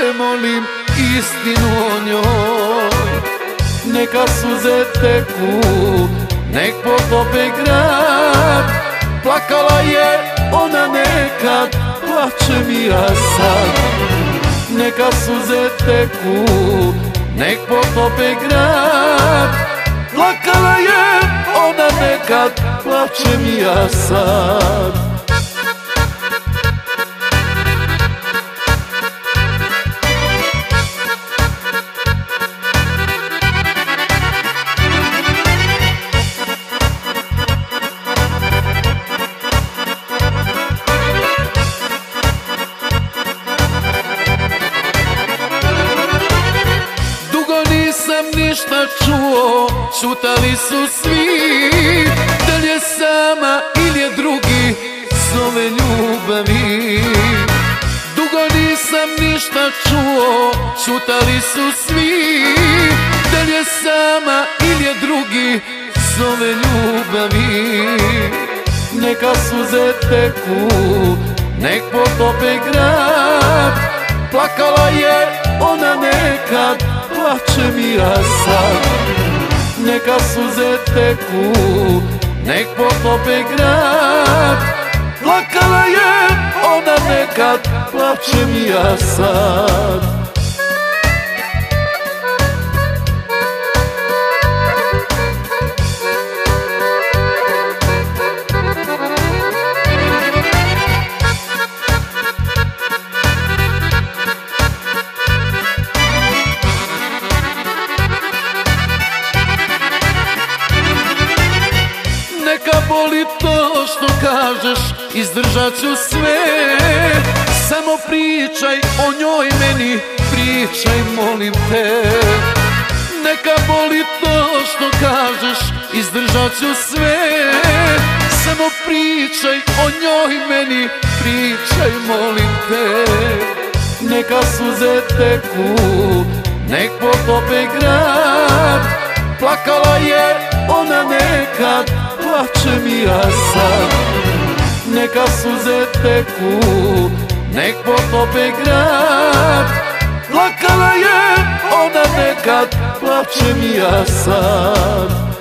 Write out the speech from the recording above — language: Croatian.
te molim istinu o njoj. Neka suze teku, nek potope grad. Plakala je ona nekad, plačem i ja sad. Neka suze teku, nek potope grad. Plakala je ona nekad, plačem i ja sad. Nisam ništa čuo, šutali su svi. Da li je sama ili je drugi zove ljubavi. Dugo nisam ništa čuo, šutali su svi. Da li je sama ili je drugi zove ljubavi. Neka suze teku, nek potope grad. Plakala je ona nekad, plačem i ja sad. Neka suze teku, nek potope grad. Plakala je ona nekad, plačem i ja sad. Neka boli to što kažeš, izdržat ću sve. Samo pričaj o njoj meni, pričaj molim te. Neka boli to što kažeš, izdržat ću sve. Samo pričaj o njoj meni, pričaj molim te. Neka suze teku, nek potope grad. Plakala je ona nekad, plačem i ja sad. Neka suze teku, nek potope grad. Plakala je ona nekad, plačem i ja sad.